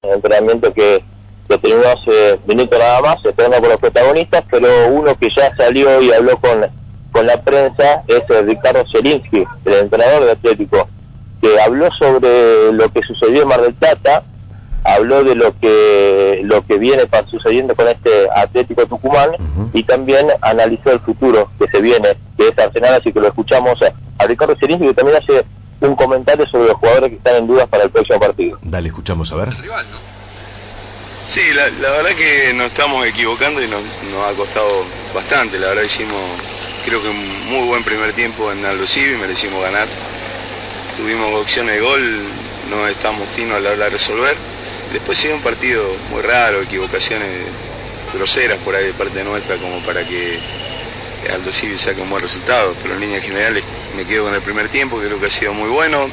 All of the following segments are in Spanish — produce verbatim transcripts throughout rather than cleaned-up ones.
entrenamiento que, que terminó hace minutos nada más, esperando por los protagonistas, pero uno que ya salió y habló con, con la prensa es el Ricardo Zielinski, el entrenador de Atlético, que habló sobre lo que sucedió en Mar del Plata, habló de lo que lo que viene para sucediendo con este Atlético Tucumán, uh-huh, y también analizó el futuro que se viene, que es Arsenal, así que lo escuchamos a, a Ricardo Zielinski, que también hace un comentario sobre los jugadores que están en dudas para el próximo partido. Dale, escuchamos a ver. El rival, ¿no? Sí, la, la verdad que nos estamos equivocando y nos, nos ha costado bastante. La verdad hicimos, creo que un muy buen primer tiempo en Aldo Civi, merecimos ganar. Tuvimos opciones de gol, no estamos finos a la hora de resolver. Después sigue un partido muy raro, equivocaciones groseras por ahí de parte nuestra como para que Aldo Civi saque un buen resultado, pero en líneas generales me quedo con el primer tiempo, que creo que ha sido muy bueno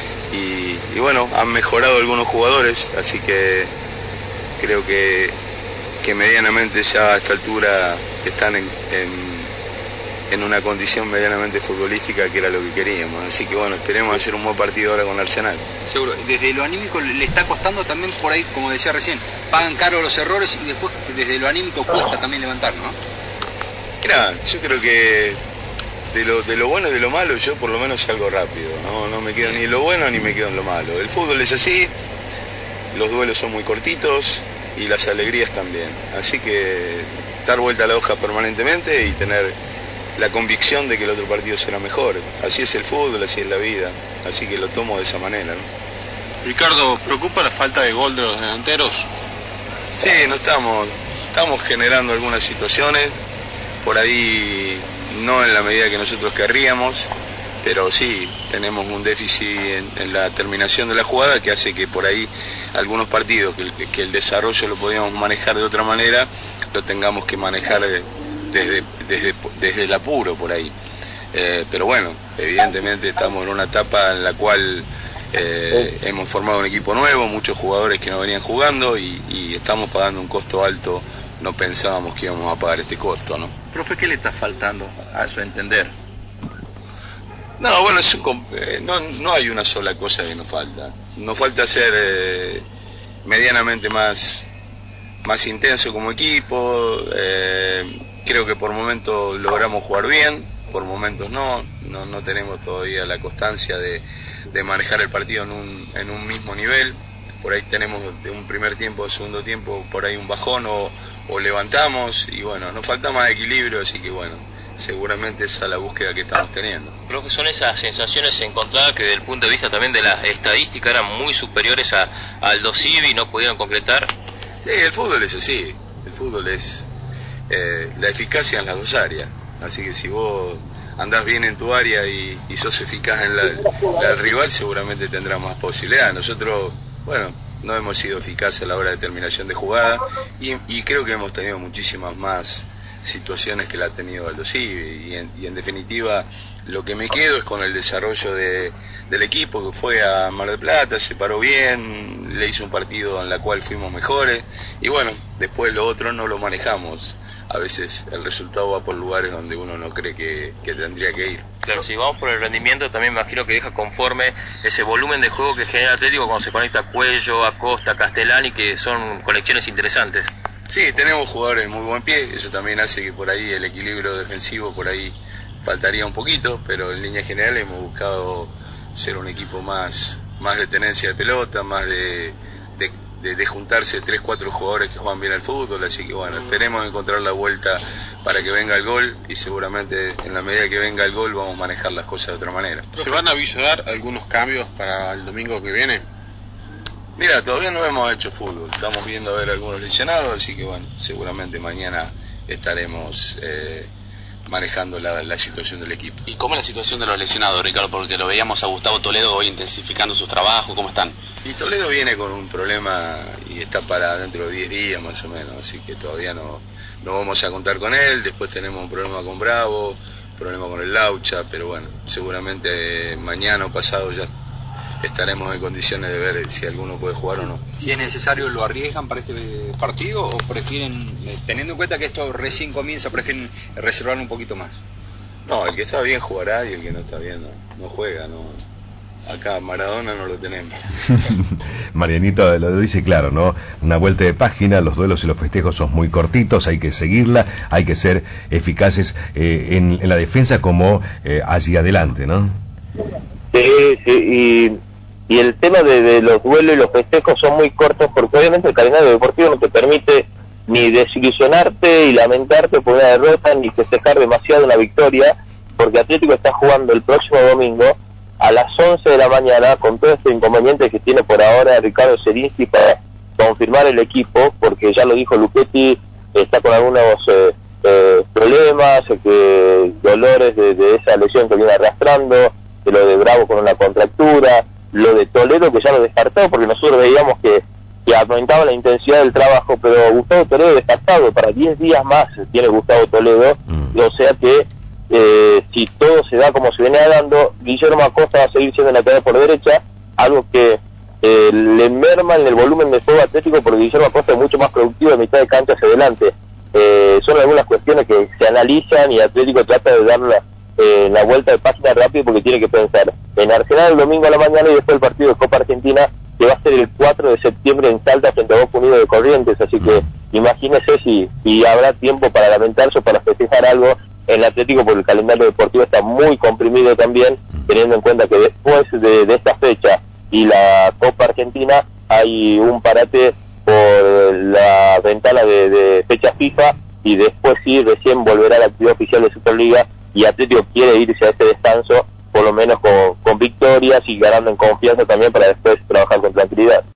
y, y bueno, han mejorado algunos jugadores, así que creo que, que medianamente ya a esta altura están en, en en una condición medianamente futbolística que era lo que queríamos, así que bueno, esperemos hacer un buen partido ahora con Arsenal. Seguro, desde lo anímico le está costando también por ahí, como decía recién, pagan caro los errores y después desde lo anímico cuesta también levantar, ¿no? Mirá, yo creo que de lo, de lo bueno y de lo malo yo por lo menos salgo rápido, no, no me quedo ni en lo bueno ni me quedo en lo malo. El fútbol es así, los duelos son muy cortitos y las alegrías también, así que dar vuelta a la hoja permanentemente y tener la convicción de que el otro partido será mejor. Así es el fútbol, así es la vida, así que lo tomo de esa manera, ¿no? Ricardo, ¿preocupa la falta de gol de los delanteros? Sí, no estamos, estamos generando algunas situaciones, por ahí no en la medida que nosotros querríamos, pero sí, tenemos un déficit en, en la terminación de la jugada que hace que por ahí algunos partidos, que, que el desarrollo lo podíamos manejar de otra manera, lo tengamos que manejar de, Desde, desde, desde el apuro por ahí, eh, pero bueno, evidentemente estamos en una etapa en la cual eh, hemos formado un equipo nuevo, muchos jugadores que no venían jugando y, y estamos pagando un costo alto, no pensábamos que íbamos a pagar este costo, ¿no? Profe, ¿qué le está faltando a su entender? No, bueno, es un, eh, no, no hay una sola cosa que nos falta, nos falta ser eh, medianamente más, más intenso como equipo. eh, Creo que por momentos logramos jugar bien, por momentos no, no, no tenemos todavía la constancia de, de manejar el partido en un, en un mismo nivel. Por ahí tenemos de un primer tiempo o segundo tiempo por ahí un bajón o, o levantamos y bueno, nos falta más equilibrio, así que bueno, seguramente esa es la búsqueda que estamos teniendo. Creo que son esas sensaciones encontradas que desde el punto de vista también de la estadística eran muy superiores a, a Aldo Civi y no pudieron concretar. Sí, el fútbol es así, el fútbol es... Eh, la eficacia en las dos áreas, así que si vos andás bien en tu área y, y sos eficaz en la, la del rival, seguramente tendrás más posibilidades. Nosotros, bueno, no hemos sido eficaces a la hora de terminación de jugada y, y creo que hemos tenido muchísimas más situaciones que la ha tenido Aldo Civi y en, y en definitiva lo que me quedo es con el desarrollo de, del equipo que fue a Mar del Plata, se paró bien, le hizo un partido en la cual fuimos mejores y bueno, después lo otro no lo manejamos. A veces el resultado va por lugares donde uno no cree que, que tendría que ir. Claro, si vamos por el rendimiento, también me imagino que deja conforme ese volumen de juego que genera Atlético cuando se conecta a Cuello, Acosta, Castellani, que son conexiones interesantes. Sí, tenemos jugadores de muy buen pie, eso también hace que por ahí el equilibrio defensivo por ahí faltaría un poquito, pero en línea general hemos buscado ser un equipo más, más de tenencia de pelota, más de... de De, de juntarse tres, cuatro jugadores que juegan bien al fútbol, así que bueno, esperemos encontrar la vuelta para que venga el gol y seguramente en la medida que venga el gol vamos a manejar las cosas de otra manera. ¿Se van a avisar algunos cambios para el domingo que viene? Mira, todavía no hemos hecho fútbol, estamos viendo a ver algunos lesionados, así que bueno, seguramente mañana estaremos eh, manejando la, la situación del equipo. ¿Y cómo es la situación de los lesionados, Ricardo? Porque lo veíamos a Gustavo Toledo hoy intensificando sus trabajos, ¿cómo están? Y Toledo viene con un problema y está para dentro de diez días más o menos, así que todavía no, no vamos a contar con él. Después tenemos un problema con Bravo, problema con el Laucha, pero bueno, seguramente eh, mañana o pasado ya estaremos en condiciones de ver si alguno puede jugar o no. Si es necesario, ¿lo arriesgan para este partido o prefieren, teniendo en cuenta que esto recién comienza, prefieren reservarlo un poquito más? No, el que está bien jugará y el que no está bien no, no juega, no. acá Maradona no lo tenemos. Marianito lo dice claro, ¿no? Una vuelta de página, los duelos y los festejos son muy cortitos, hay que seguirla, hay que ser eficaces eh, en, en la defensa como eh, hacia adelante, ¿no? Sí, sí, y, y el tema de, de los duelos y los festejos son muy cortos porque obviamente el calendario deportivo no te permite ni desilusionarte y lamentarte por una derrota, ni festejar demasiado una victoria, porque Atlético está jugando el próximo domingo a las once de la mañana con todo este inconveniente que tiene por ahora Ricardo Zielinski para confirmar el equipo, porque ya lo dijo Luchetti, está con algunos eh, eh, problemas, eh, que dolores de, de esa lesión que viene arrastrando, de lo de Bravo con una contractura, lo de Toledo que ya lo descartó, porque nosotros veíamos que que aumentaba la intensidad del trabajo, pero Gustavo Toledo descartado, para diez días más tiene Gustavo Toledo, mm. o sea que eh, si todo se da como se venía dando, Guillermo Acosta va a seguir siendo lateral por derecha, algo que eh, le merma en el volumen de juego Atlético, porque Guillermo Acosta es mucho más productivo de mitad de cancha hacia adelante. Eh, son algunas cuestiones que se analizan y Atlético trata de dar la, eh, la vuelta de página rápido, porque tiene que pensar en Arsenal el domingo a la mañana y después el partido de Copa Argentina, que va a ser el cuatro de septiembre en Salta frente a Boca Unido de Corrientes, así que imagínese si, si habrá tiempo para lamentarse o para festejar algo en el Atlético, porque el calendario deportivo está muy comprimido también, teniendo en cuenta que después de, de esta fecha y la Copa Argentina hay un parate por la ventana de, de fecha FIFA, y después sí recién volverá la actividad oficial de Superliga, y Atlético quiere irse a ese descanso por lo menos con, con victorias y ganando en confianza también para después trabajar con tranquilidad.